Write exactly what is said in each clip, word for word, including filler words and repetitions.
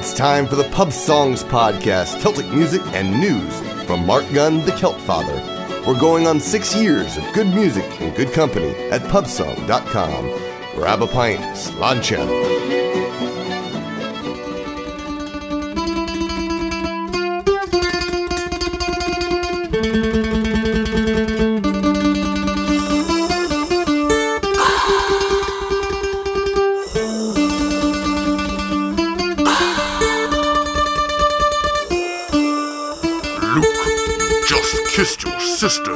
It's time for the Pub Songs Podcast, Celtic music and news from Mark Gunn, the Celt Father. We're going on six years of good music and good company at pubsong dot com. Grab a pint, sláinte. Kissed your sister.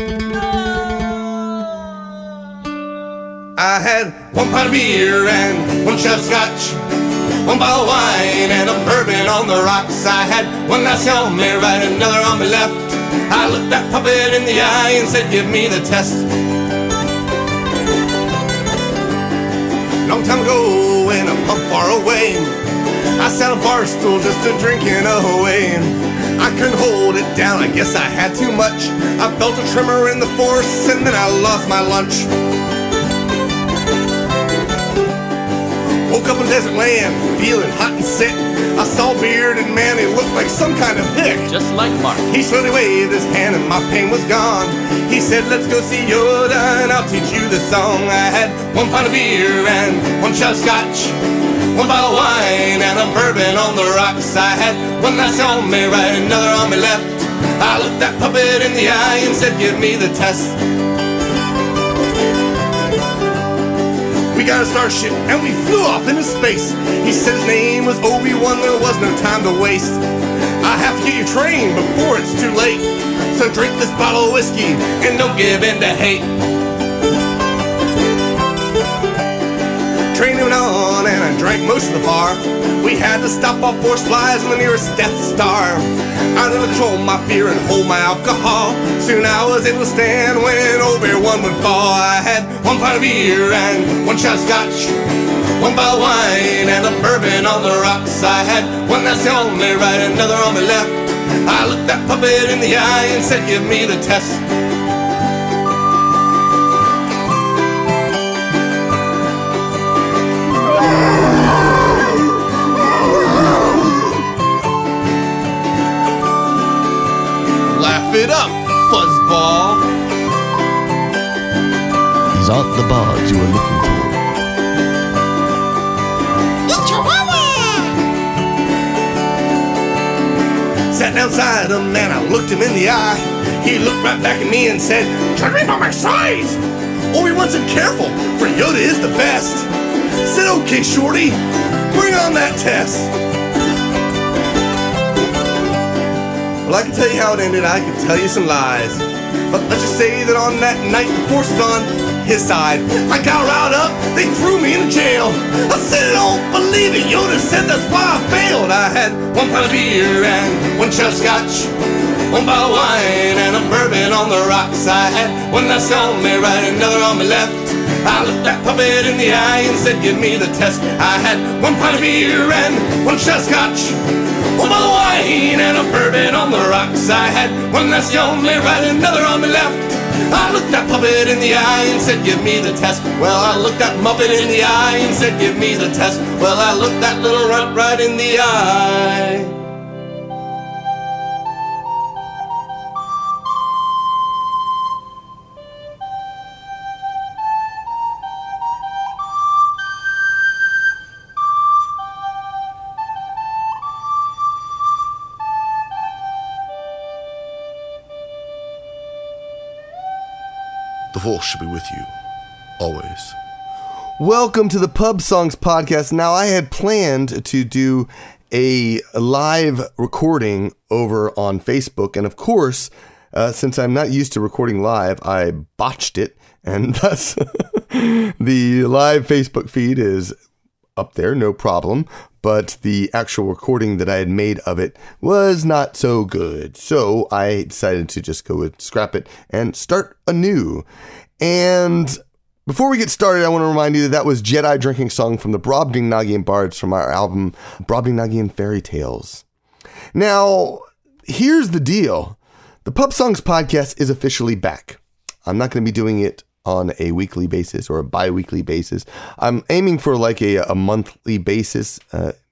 I had one pint of beer and one shot of scotch, one bottle of wine and a bourbon on the rocks. I had one nice on me right, another on me left. I looked that puppet in the eye and said, give me the test. Long time ago in a pub far away, I sat on a bar stool just a drinking away. I couldn't hold it down, I guess I had too much. I felt a tremor in the force and then I lost my lunch. Woke up in desert land, feeling hot and sick. I saw a bearded man, he looked like some kind of hick. Just like Mark. He slowly waved his hand and my pain was gone. He said, let's go see Yoda and I'll teach you the song. I had one pint of beer and one shot of scotch, one bottle of wine and a bourbon on the rocks. I had one nice on me right, another on me left. I looked that puppet in the eye and said, give me the test. We got a starship and we flew off into space. He said his name was Obi-Wan, there was no time to waste. I have to get your train before it's too late, so drink this bottle of whiskey and don't give in to hate. Train went on and I drank most of the bar. We had to stop off four flies in the nearest Death Star. I learned to control my fear and hold my alcohol. Soon I was able to stand when Obi-Wan would fall. I had one pint of beer and one shot of scotch, one bottle of wine and a bourbon on the rocks. I had one that's on me right, another on me left. I looked that puppet in the eye and said, give me the test. It up, fuzzball. These aren't the bards you were looking for. It's Chihuahua! Sat down beside him and I looked him in the eye. He looked right back at me and said, try to read by my size. Obi-Wan said, careful, for Yoda is the best. Said, okay, shorty, bring on that test. Well, I can tell you how it ended, I can tell you some lies. But let's just say that on that night, the force was on his side. I got riled up, they threw me in jail. I said, I don't believe it, Yoda said that's why I failed. I had one pint of beer and one shot of scotch, one bottle of wine and a bourbon on the rocks. I had one that's on me right, another on me left. I looked that puppet in the eye and said, give me the test. I had one pint of beer and one shot of scotch, one bottle of wine and a bourbon on the rocks. I had one that's on me right, another on me left. I looked that puppet in the eye and said, give me the test. Well, I looked that muppet in the eye and said, give me the test. Well, I looked that little runt right in the eye. The force should be with you, always. Welcome to the Pub Songs Podcast. Now, I had planned to do a live recording over on Facebook, and of course, uh, since I'm not used to recording live, I botched it, and thus the live Facebook feed is up there, no problem, but the actual recording that I had made of it was not so good. So I decided to just go and scrap it and start anew. And before we get started, I want to remind you that that was Jedi Drinking Song from the Brobdingnagian Bards from our album Brobdingnagian Fairy Tales. Now, here's the deal. The Pub Songs Podcast is officially back. I'm not going to be doing it on a weekly basis or a bi-weekly basis. I'm aiming for like a, a monthly basis, uh,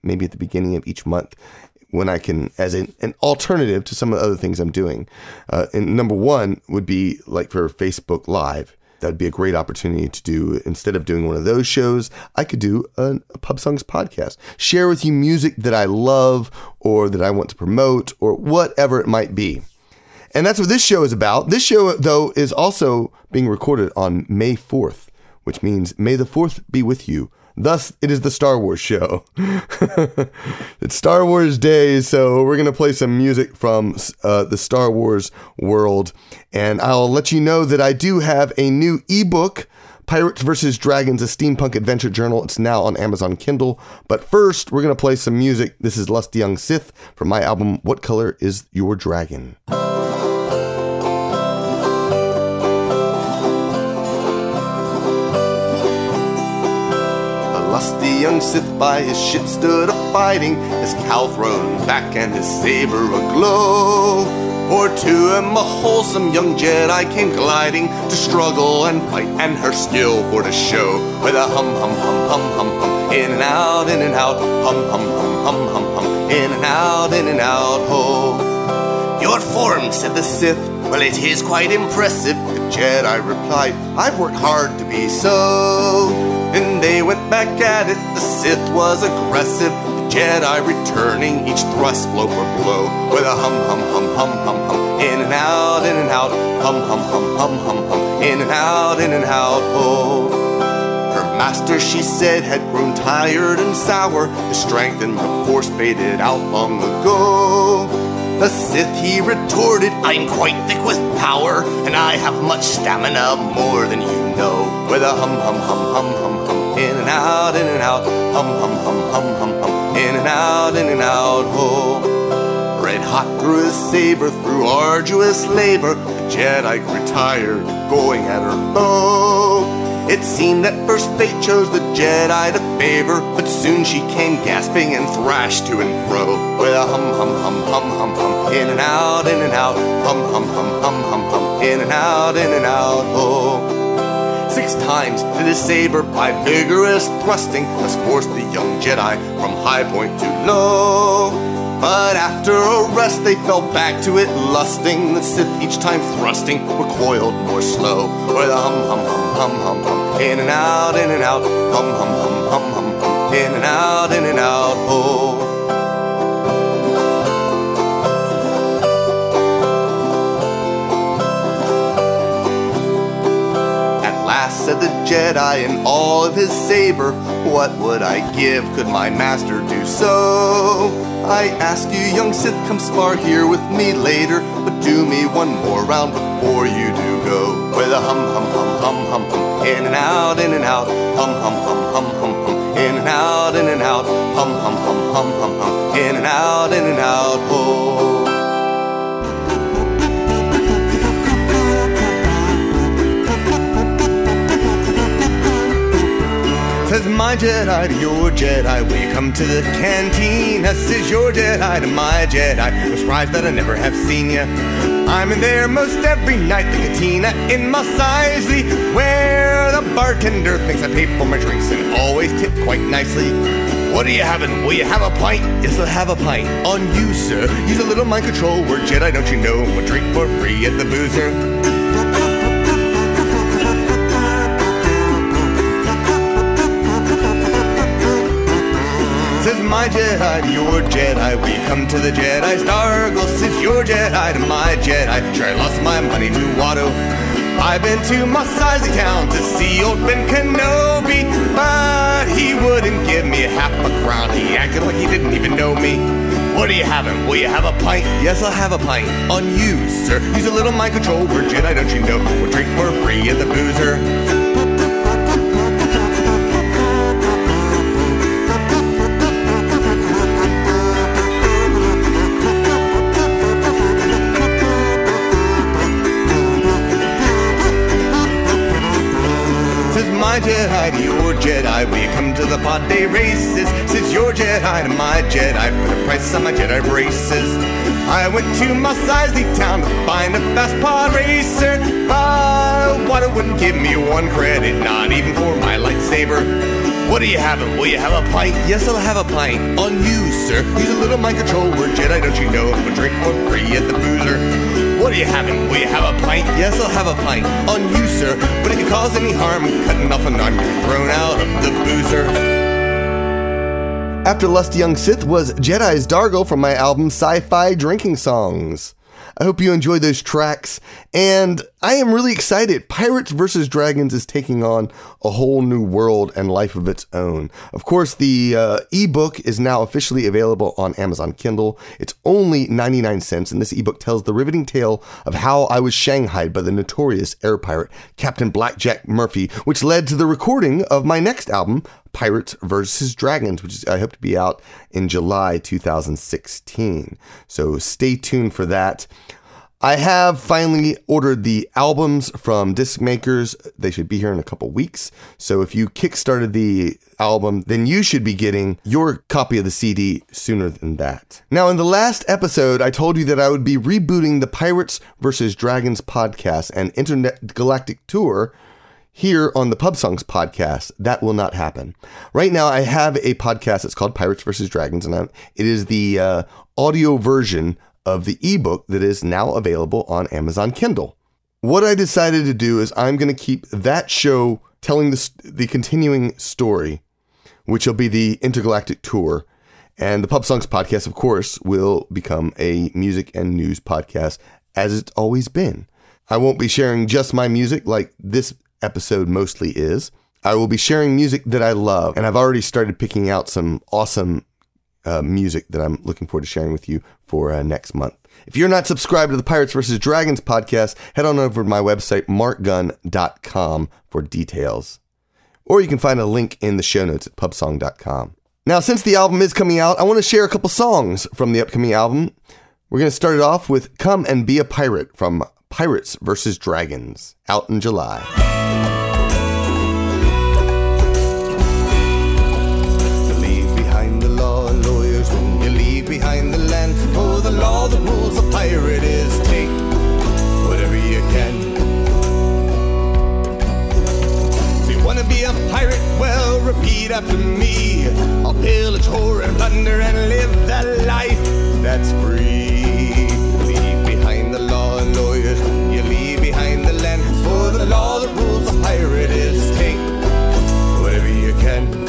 maybe at the beginning of each month, when I can, as an, an alternative to some of the other things I'm doing. Uh, and number one would be like for Facebook Live. That'd be a great opportunity to do, instead of doing one of those shows, I could do a, a Pub Songs podcast. Share with you music that I love or that I want to promote or whatever it might be. And that's what this show is about. This show, though, is also being recorded on May fourth, which means May the fourth be with you. Thus, it is the Star Wars show. It's Star Wars Day, so we're going to play some music from uh, the Star Wars world. And I'll let you know that I do have a new ebook, Pirates versus. Dragons, a Steampunk Adventure Journal. It's now on Amazon Kindle. But first, we're going to play some music. This is Lusty Young Sith from my album, What Color Is Your Dragon? Lusty young Sith by his ship stood a-fighting, his cowl thrown back and his saber aglow. For to him a wholesome young Jedi came gliding to struggle and fight, and her skill for to show. With a hum hum hum hum hum hum, in and out, in and out, hum hum hum hum hum hum, in and out, in and out, ho. Your form, said the Sith, well it is quite impressive. The Jedi replied, I've worked hard to be so. And they went back at it, the Sith was aggressive, the Jedi returning each thrust blow for blow. With a hum hum hum hum hum hum, in and out, in and out, hum hum hum hum hum hum, in and out, in and out, oh. Her master, she said, had grown tired and sour, his strength and the Force faded out long ago. The Sith, he retorted, I'm quite thick with power, and I have much stamina, more than you know. With a hum hum hum hum hum hum, in and out, in and out, hum hum hum hum hum hum, in and out, in and out, oh. Red hot through his saber, through arduous labor, the Jedi grew tired, going at her bow. It seemed that first fate chose the Jedi to favor, but soon she came gasping and thrashed to and fro. With a hum hum hum hum hum hum, in and out, in and out, hum hum hum hum hum hum, in and out, in and out, oh. Six times did his saber by vigorous thrusting thus forced the young Jedi from high point to low. But after a rest they fell back to it lusting. The Sith each time thrusting recoiled more slow. With a hum hum hum hum hum hum, in and out, in and out, hum hum hum hum hum hum, in and out, in and out, oh. At last said the Jedi in all of his saber, what would I give could my master do so? I ask you, young Sith, come spar here with me later, but do me one more round before you do go. With a hum hum hum hum hum hum, in and out, in and out, hum hum hum hum hum hum, in and out, in and out, hum hum hum hum hum hum, in and out, in and out, oh. Says my Jedi to your Jedi, will you come to the cantina? Says your Jedi to my Jedi, I'm surprised that I never have seen ya. I'm in there most every night, the cantina in Mos Eisley, where the bartender thinks I pay for my drinks and always tip quite nicely. What are you having? Will you have a pint? Yes, I'll have a pint. On you, sir. Use a little mind control word, Jedi, don't you know? We'll drink for free at the boozer. Says my Jedi to your Jedi, will you come to the Jedi Stargle? Says your Jedi to my Jedi, sure I lost my money to Watto. I've been to Mos Eisley town to see old Ben Kenobi, but he wouldn't give me half a crown. He acted like he didn't even know me. What are you having? Will you have a pint? Yes, I'll have a pint. On you, sir. Use a little mind control word, Jedi, don't you know? We'll drink for free at the boozer. My Jedi to your Jedi, will you come to the pod day races? Says your Jedi to my Jedi, for the price of my Jedi braces. I went to Mos Eisley town to find a fast pod racer, but Watto wouldn't give me one credit, not even for my lightsaber. What are you having? Will you have a pint? Yes, I'll have a pint. On you, sir. Use a little mind control word, Jedi, don't you know? I'm a drink for free at the boozer. What are you having? Will you have a pint? Yes, I'll have a pint. On you, sir. But if it cause any harm, cutting off an arm, you're thrown out of the boozer. After Lusty Young Sith was Jedi's Dargle from my album Sci-Fi Drinking Songs. I hope you enjoyed those tracks, and I am really excited. Pirates versus. Dragons is taking on a whole new world and life of its own. Of course, the uh, ebook is now officially available on Amazon Kindle. It's only ninety-nine cents, and this ebook tells the riveting tale of how I was shanghaied by the notorious air pirate Captain Blackjack Murphy, which led to the recording of my next album, Pirates versus. Dragons, which is, I hope to be out in July two thousand sixteen. So stay tuned for that. I have finally ordered the albums from disc makers. They should be here in a couple weeks. So if you kickstarted the album, then you should be getting your copy of the C D sooner than that. Now, in the last episode, I told you that I would be rebooting the Pirates versus. Dragons podcast and intergalactic tour here on the Pub Songs podcast. That will not happen. Right now, I have a podcast that's called Pirates versus. Dragons, and I'm, it is the uh, audio version of the ebook that is now available on Amazon Kindle. What I decided to do is I'm going to keep that show telling the, the continuing story, which will be the intergalactic tour. And the Pub Songs podcast, of course, will become a music and news podcast, as it's always been. I won't be sharing just my music like this episode mostly is. I will be sharing music that I love, and I've already started picking out some awesome uh, music that I'm looking forward to sharing with you for uh, next month. If you're not subscribed to the Pirates versus. Dragons podcast, head on over to my website, mark gunn dot com, for details. Or you can find a link in the show notes at pub song dot com. Now, since the album is coming out, I want to share a couple songs from the upcoming album. We're going to start it off with Come and Be a Pirate from Pirates versus. Dragons, out in July. Behind the land, for the law, the rules, a pirate is take whatever you can. If you wanna be a pirate, well, repeat after me. I'll pillage, whore, and plunder and live that life that's free. Leave behind the law and lawyers, you leave behind the land. For the law, the rules, a pirate is take whatever you can.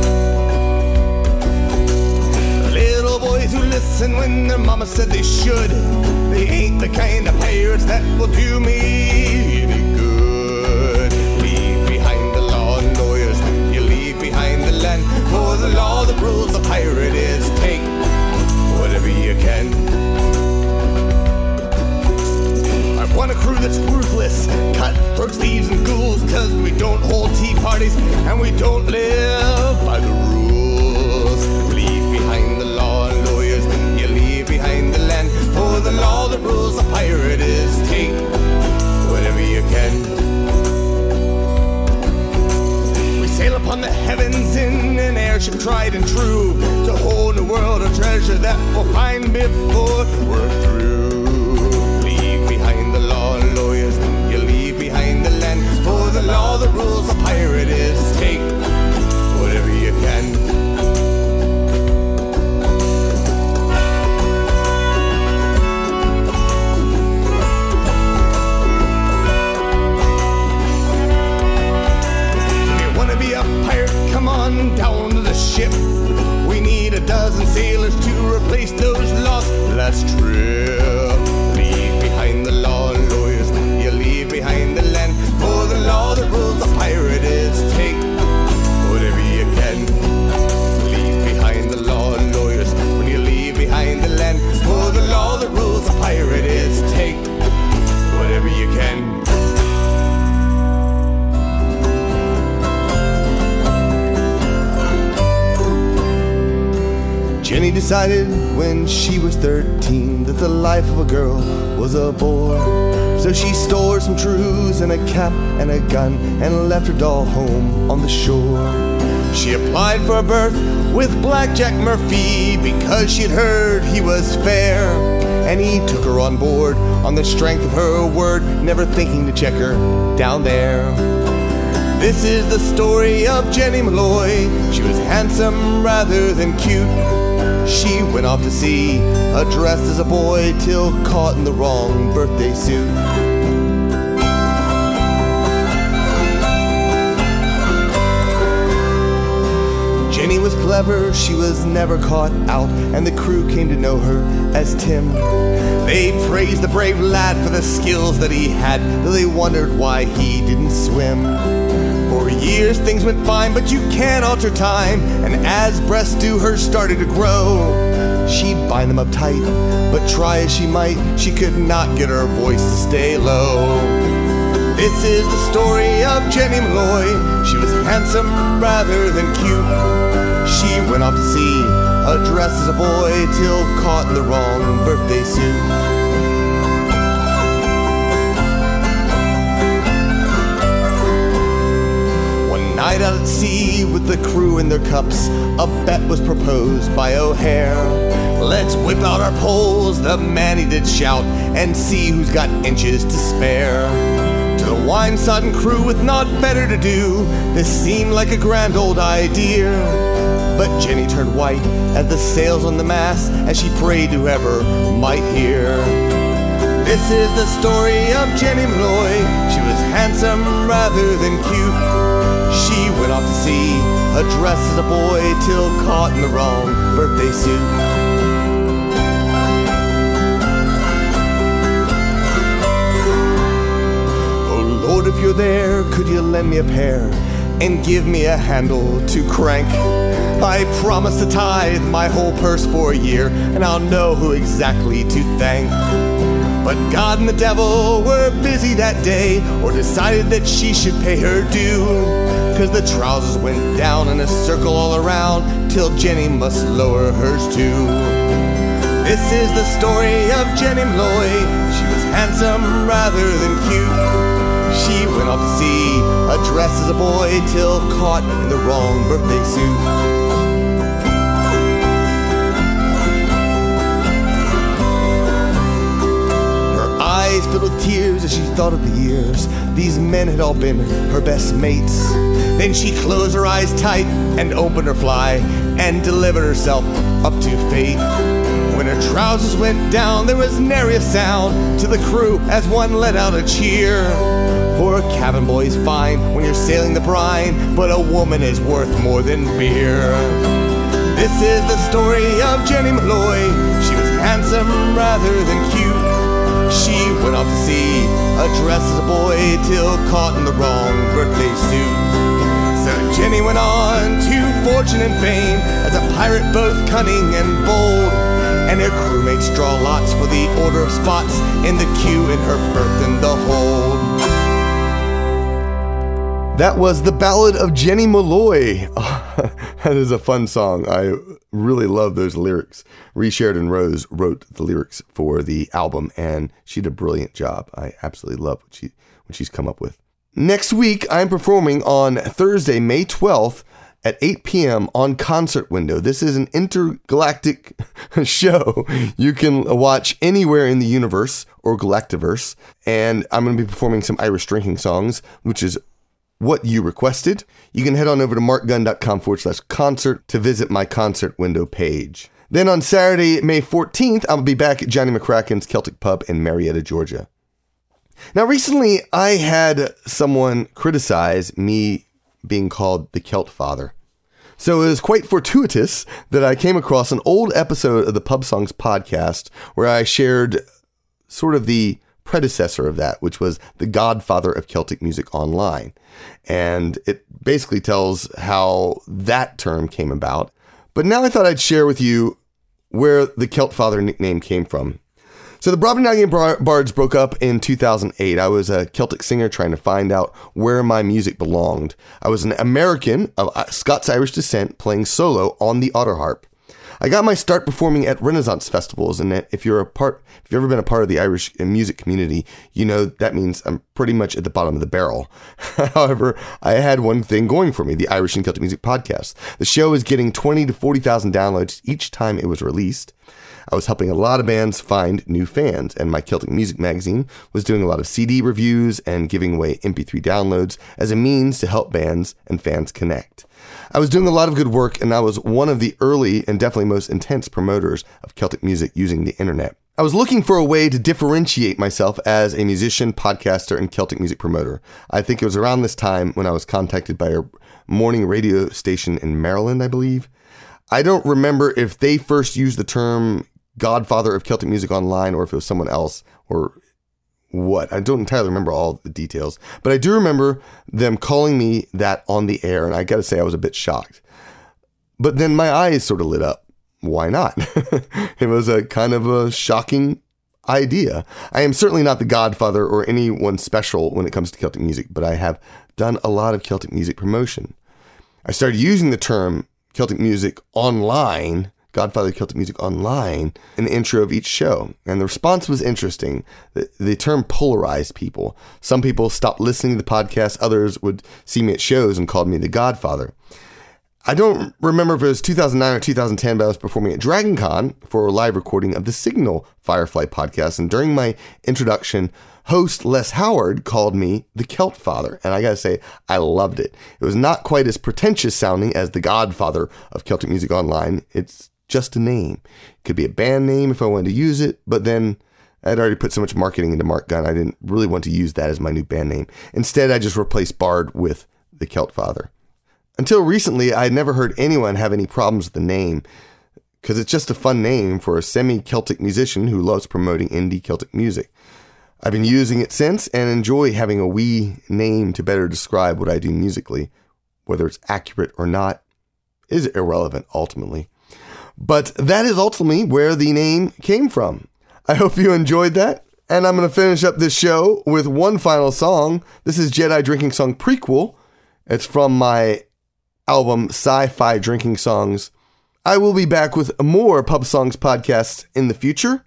Boys who listen when their mama said they should, they ain't the kind of pirates that will do me any good. Leave behind the law and lawyers, you leave behind the land. For the law, the rules, a pirate is take whatever you can. I want a crew that's ruthless, cutthroats, thieves, and ghouls, cause we don't hold tea parties and we don't live by the rules. Leave behind the law and lawyers, you leave behind the land. For the law, the rules, a pirate is take whatever you can. We sail upon the heavens in an airship tried and true, to hold a world of treasure that we'll find before we're through. Leave behind the law and lawyers, you leave behind the land. For the law, the rules, a pirate is take whatever you can. Come on down to the ship. We need a dozen sailors to replace those lost last trip. Leave behind the law and lawyers, you leave behind the land. For the law, the rules, a pirate is take whatever you can. Leave behind the law and lawyers, when you leave behind the land. For the law, the rules, a pirate is take whatever you can. Jenny decided when she was thirteen that the life of a girl was a bore. So she stole some trues and a cap and a gun and left her doll home on the shore. She applied for a berth with Blackjack Murphy because she'd heard he was fair. And he took her on board on the strength of her word, never thinking to check her down there. This is the story of Jenny Malloy. She was handsome rather than cute. She went off to sea, dressed as a boy, till caught in the wrong birthday suit. Jenny was clever, she was never caught out, and the crew came to know her as Tim. They praised the brave lad for the skills that he had, though they wondered why he didn't swim. For years things went fine, but you can't alter time, and as breasts do, hers started to grow. She'd bind them up tight, but try as she might, she could not get her voice to stay low. This is the story of Jenny Malloy. She was handsome rather than cute. She went off to sea, dressed as a boy, till caught in the wrong birthday suit. One night out at sea with the crew in their cups, a bet was proposed by O'Hare. Let's whip out our poles, the man-he did shout, and see who's got inches to spare. To the wine-sodden crew with naught better to do, this seemed like a grand old idea. But Jenny turned white as the sails on the mast, as she prayed to whoever might hear. This is the story of Jenny Malloy. She was handsome rather than cute. She went off to sea, dressed as a boy, till caught in the wrong birthday suit. Lord, if you're there, could you lend me a pair and give me a handle to crank? I promise to tithe my whole purse for a year, and I'll know who exactly to thank. But God and the devil were busy that day, or decided that she should pay her due, 'cause the trousers went down in a circle all around, till Jenny must lower hers too. This is the story of Jenny Malloy. She was handsome rather than cute. She went off to sea, dressed as a boy, till caught in the wrong birthday suit. Her eyes filled with tears as she thought of the years these men had all been her best mates. Then she closed her eyes tight and opened her fly, and delivered herself up to fate. When her trousers went down, there was nary a sound to the crew as one let out a cheer. For a cabin boy's fine when you're sailing the brine, but a woman is worth more than beer. This is the story of Jenny Malloy. She was handsome rather than cute. She went off to sea, dressed as a boy, till caught in the wrong birthday suit. So Jenny went on to fortune and fame as a pirate, both cunning and bold. And her crewmates draw lots for the order of spots in the queue in her berth in the hold. That was The Ballad of Jenny Malloy. Oh, that is a fun song. I really love those lyrics. Ree Sheridan Rose wrote the lyrics for the album, and she did a brilliant job. I absolutely love what she what she's come up with. Next week, I'm performing on Thursday, May twelfth, at eight p.m. on Concert Window. This is an intergalactic show you can watch anywhere in the universe or Galactiverse. And I'm going to be performing some Irish drinking songs, which is what you requested. You can head on over to markgunn.com forward slash concert to visit my Concert Window page. Then on Saturday, May fourteenth, I'll be back at Johnny McCracken's Celtic Pub in Marietta, Georgia. Now, recently, I had someone criticize me being called the Celt Father. So it was quite fortuitous that I came across an old episode of the Pub Songs podcast where I shared sort of the predecessor of that, which was The Godfather of Celtic Music Online. And it basically tells how that term came about. But now I thought I'd share with you where the Celt Father nickname came from. So the Brobdingnagian Bards broke up in two thousand eight. I was a Celtic singer trying to find out where my music belonged. I was an American of Scots-Irish descent playing solo on the autoharp. I got my start performing at Renaissance festivals, and if you're a part, if you've ever been a part of the Irish music community, you know that means I'm pretty much at the bottom of the barrel. However, I had one thing going for me, the Irish and Celtic Music Podcast. The show is getting twenty to forty thousand downloads each time it was released. I was helping a lot of bands find new fans, and my Celtic Music magazine was doing a lot of C D reviews and giving away M P three downloads as a means to help bands and fans connect. I was doing a lot of good work, and I was one of the early and definitely most intense promoters of Celtic music using the internet. I was looking for a way to differentiate myself as a musician, podcaster, and Celtic music promoter. I think it was around this time when I was contacted by a morning radio station in Maryland, I believe. I don't remember if they first used the term Godfather of Celtic Music Online or if it was someone else or what. I don't entirely remember all the details, but I do remember them calling me that on the air, and I got to say I was a bit shocked. But then my eyes sort of lit up. Why not? It was a kind of a shocking idea. I am certainly not the godfather or anyone special when it comes to Celtic music, but I have done a lot of Celtic music promotion. I started using the term Celtic Music Online, Godfather of Celtic Music Online, in the intro of each show. And the response was interesting. The, the term polarized people. Some people stopped listening to the podcast. Others would see me at shows and called me the Godfather. I don't remember if it was two thousand nine or two thousand ten, but I was performing at DragonCon for a live recording of the Signal Firefly podcast. And during my introduction, host Les Howard called me the Celt Father. And I got to say, I loved it. It was not quite as pretentious sounding as the Godfather of Celtic Music Online. It's just a name. It could be a band name if I wanted to use it, but then I'd already put so much marketing into Mark Gunn, I didn't really want to use that as my new band name. Instead, I just replaced Bard with the Celt Father. Until recently, I had never heard anyone have any problems with the name, because it's just a fun name for a semi-Celtic musician who loves promoting indie Celtic music. I've been using it since and enjoy having a wee name to better describe what I do musically. Whether it's accurate or not is irrelevant ultimately. But that is ultimately where the name came from. I hope you enjoyed that. And I'm going to finish up this show with one final song. This is Jedi Drinking Song Prequel. It's from my album Sci-Fi Drinking Songs. I will be back with more Pub Songs podcasts in the future.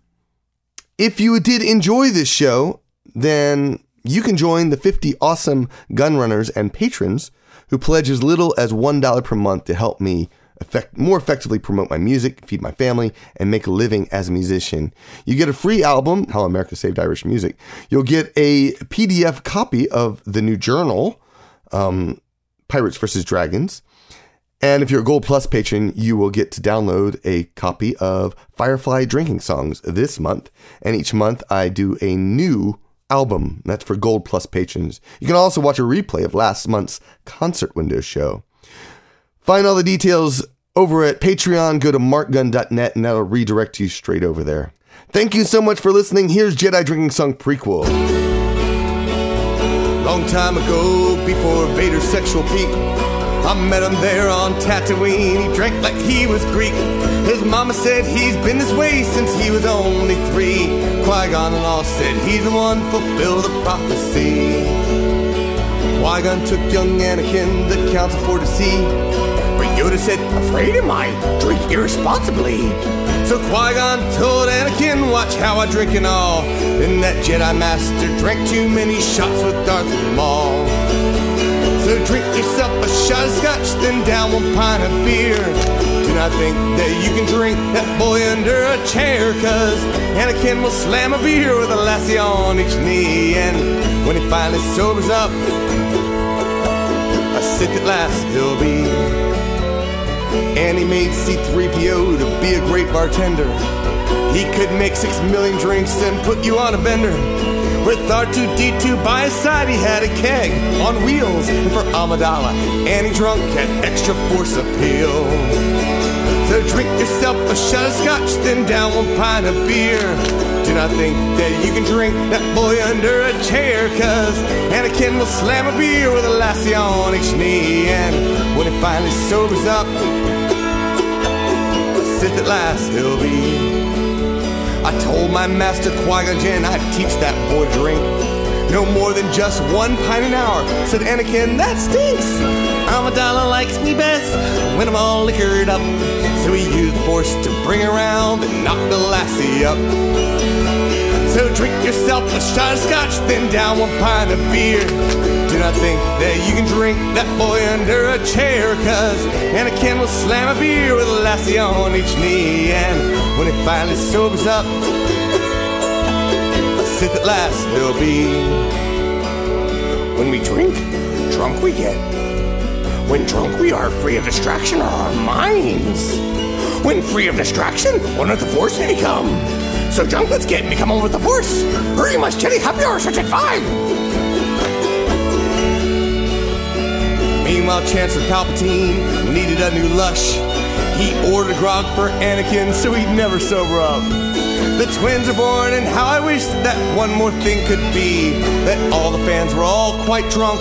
If you did enjoy this show, then you can join the fifty awesome gun runners and patrons who pledge as little as one dollar per month to help me effect, more effectively promote my music, feed my family, and make a living as a musician. You get a free album, How America Saved Irish Music. You'll get a P D F copy of the new journal, um, Pirates versus Dragons. And if you're a Gold Plus patron, you will get to download a copy of Firefly Drinking Songs this month. And each month I do a new album. That's for Gold Plus patrons. You can also watch a replay of last month's Concert Window show. Find all the details over at Patreon. Go to mark gunn dot net and that'll redirect you straight over there. Thank you so much for listening. Here's Jedi Drinking Song Prequel. Long time ago, before Vader's sexual peak, I met him there on Tatooine. He drank like he was Greek. His mama said he's been this way since he was only three. Qui-Gon and all said he's the one fulfill the prophecy. Qui-Gon took young Anakin, the council for to see. But Yoda said, afraid am I, drink irresponsibly. So Qui-Gon told Anakin, watch how I drink and all. Then that Jedi Master drank too many shots with Darth Maul. So drink yourself a shot of scotch, then down one pint of beer. Do not think that you can drink that boy under a chair, cause Anakin will slam a beer with a lassie on each knee. And when he finally sobers up, a Sith at last he'll be. And he made C three P O to be a great bartender. He could make six million drinks and put you on a bender. With R two D two by his side, he had a keg on wheels. And for Amidala, Annie Drunk had extra force appeal. So drink yourself a shot of scotch, then down one pint of beer. Do not think that you can drink that boy under a chair, cause Anakin will slam a beer with a lassie on each knee. And when he finally sobers up, a Sith at last he'll be. I told my master Qui-Gon Jinn I'd teach that boy to drink no more than just one pint an hour. Said Anakin, that stinks. Amidala likes me best when I'm all liquored up. So he used the force to bring her around and knock the lassie up. So drink yourself a shot of scotch, then down one pint of beer. Do not think that you can drink that boy under a chair, cause Anakin will slam a beer with a lassie on each knee. And when he finally sobers up, a Sith at last he'll be. When we drink, drunk we get. When drunk we are free of distraction are our minds. When free of distraction, one of the Force may become. So drunk, let's get and become one with the Force. Hurry, my Jedi, happy hour starts at five. Meanwhile, Chancellor Palpatine needed a new lush. He ordered grog for Anakin so he'd never sober up. The twins are born, and how I wish that one more thing could be, that all the fans were all quite drunk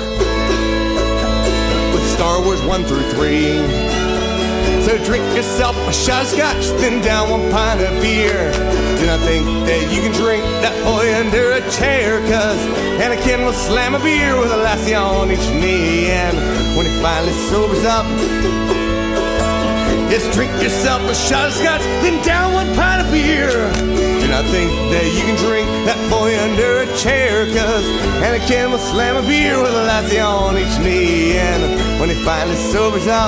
with Star Wars one through three. So drink yourself a shot of scotch, then down one pint of beer. Do not think that you can drink that boy under a chair, cause Anakin will slam a beer with a lassie on each knee. And when he finally sobers up, just drink yourself a shot of scotch, then down one pint of beer. Do not think that you can drink that boy under a chair, cause Anakin will slam a beer with a lassie on each knee. And when he finally sobers up,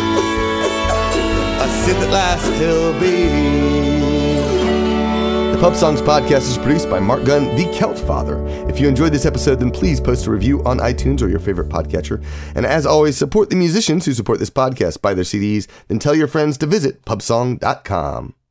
a Sith at last he'll be. The Pub Songs Podcast is produced by Mark Gunn, the Celt Father. If you enjoyed this episode, then please post a review on iTunes or your favorite podcatcher. And as always, support the musicians who support this podcast. Buy their C Ds, then tell your friends to visit pub song dot com.